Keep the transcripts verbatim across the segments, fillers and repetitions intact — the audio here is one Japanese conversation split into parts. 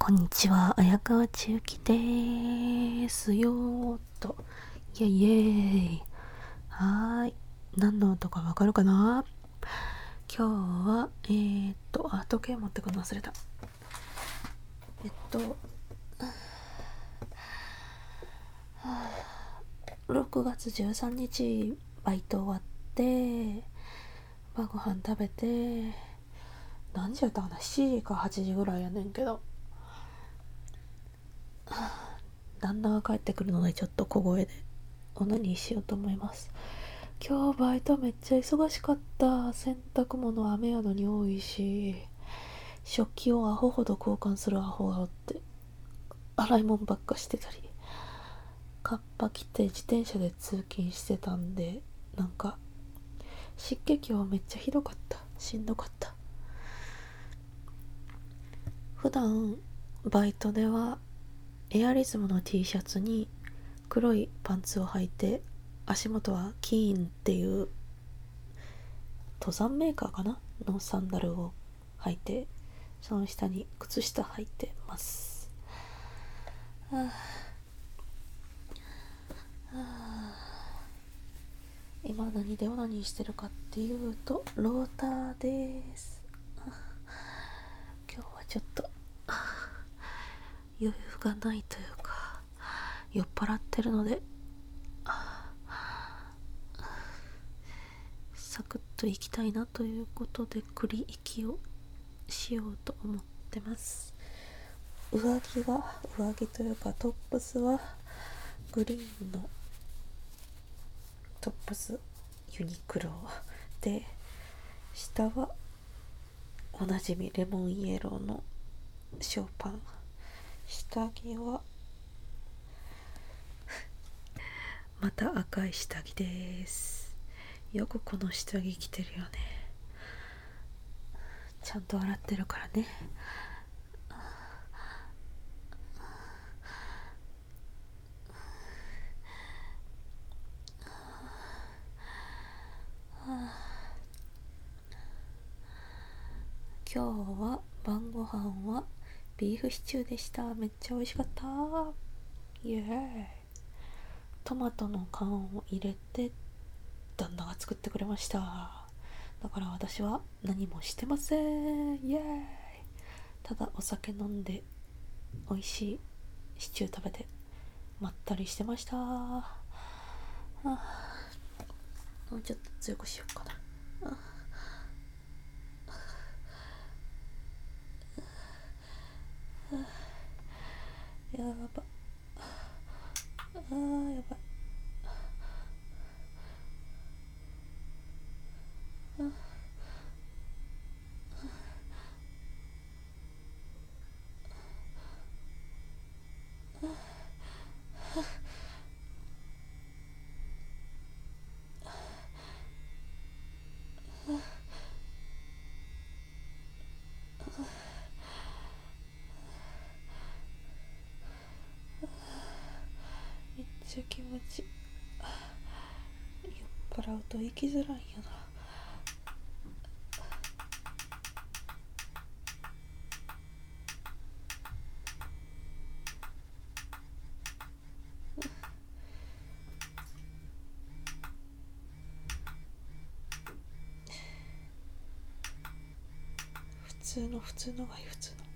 こんにちは、綾川千幸ですよーっと。イェイイェイ。はーい。何の音かわかるかな？今日は、えーっと、あ、時計持ってくの忘れた。えっと、ろくがつじゅうさんにち、バイト終わって、晩ご飯食べて、何時やったかな？ しち 時かはちじぐらいやねんけど、旦那が帰ってくるのでちょっと小声でオナニーしようと思います。今日バイトめっちゃ忙しかった。洗濯物雨やのに多いし、食器をアホほど交換するアホがおって、洗い物ばっかしてたり、カッパ着て自転車で通勤してたんで、なんか湿気今日めっちゃひどかった。しんどかった。普段バイトではエアリズムの T シャツに黒いパンツを履いて、足元はキーンっていう登山メーカーかなのサンダルを履いて、その下に靴下履いてます。はあはあ、今何でオナニーしてるかっていうと、ローターです。今日はちょっと余裕がないというか、酔っ払ってるのでサクッといきたいなということで、栗行きをしようと思ってます。上着が上着というかトップスはグリーンのトップス、ユニクロで、下はおなじみレモンイエローのショーパン。下着はまた赤い下着です。よくこの下着着てるよね。ちゃんと洗ってるからね。今日は晩ご飯はビーフシチューでした。めっちゃ美味しかった。イエーイ。トマトの缶を入れて旦那が作ってくれました。だから私は何もしてません。イエーイ。ただお酒飲んで美味しいシチュー食べてまったりしてました。はあ、もうちょっと強くしようかな。やば、あーやばい。めっちゃ気持ちいい。酔っ払うと生きづらいんやな。普通の普通のがいい。普通の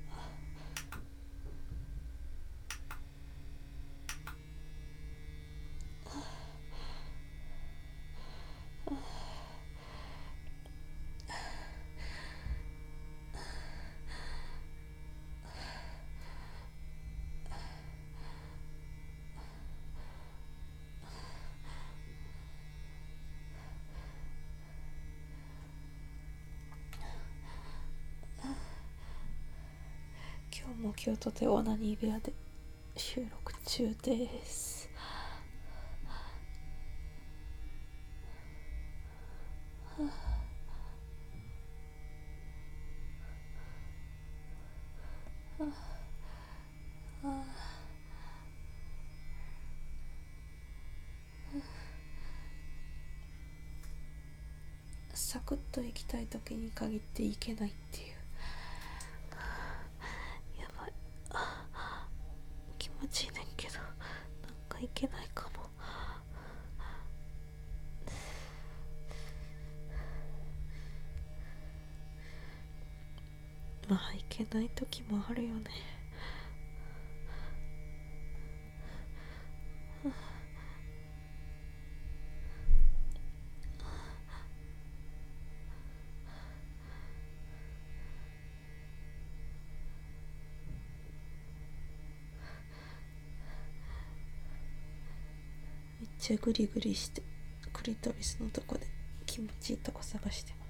今日も京都でオナニー部屋で収録中です。サクッと行きたい時に限って行けないっていう。やばい。 まあいけない時もあるよね。めっちゃグリグリしてクリトリスのとこで気持ちいいとこ探してます。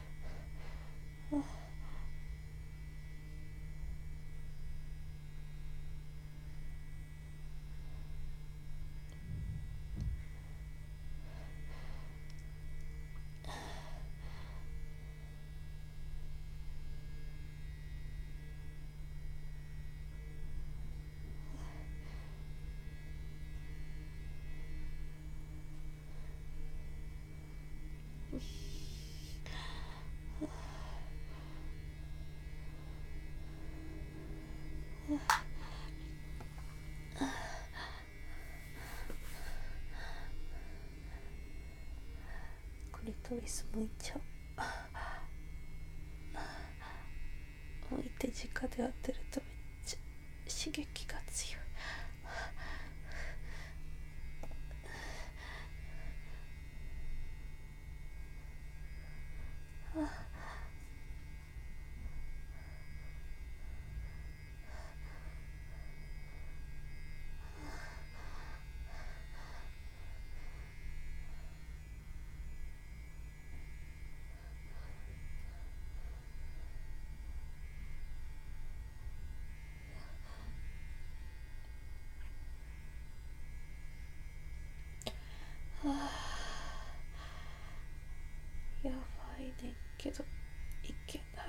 クリトリス向いちゃう。向いて直で当てるとめっちゃ刺激が強い。やばいねんけどいけない。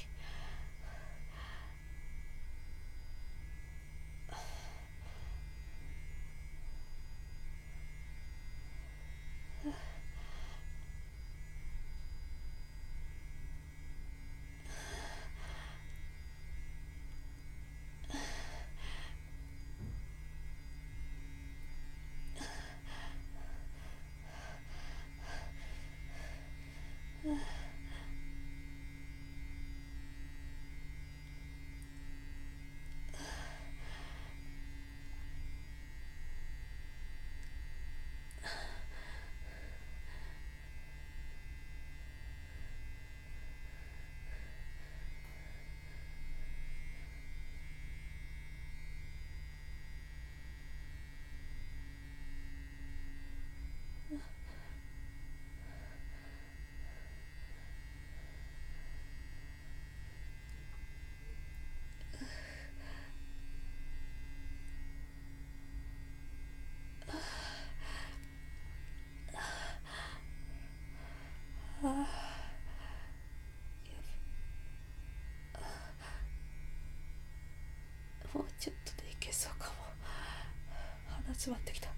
もうちょっとでいけそうかも。鼻詰まってきた。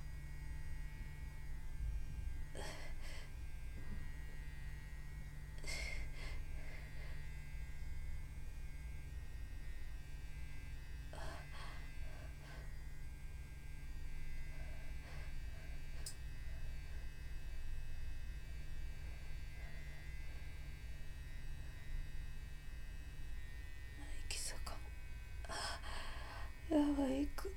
いけそうかも。やばい、いく。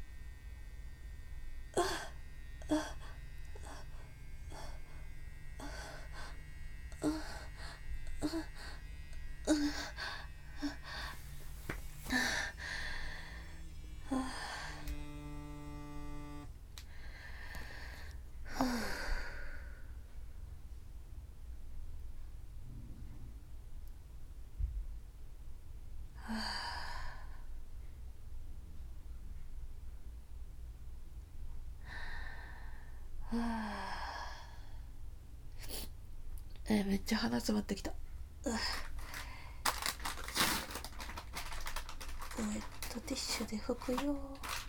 えー、めっちゃ鼻詰まってきた。ウェットティッシュで拭くよ。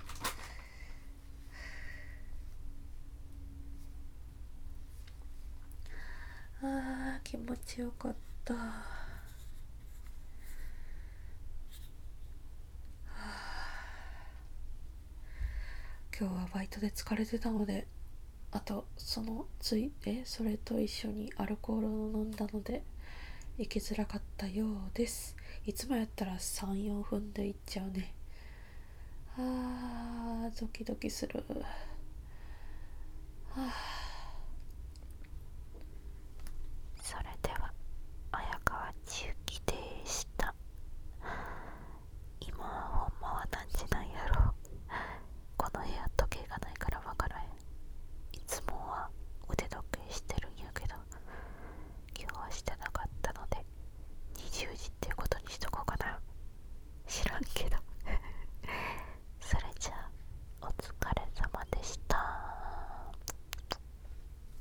あー気持ちよかった。今日はバイトで疲れてたので、あとそのついでそれと一緒にアルコールを飲んだので行きづらかったようです。 いつもやったらさん、よんぷんでいっちゃうね。あードキドキする。はあ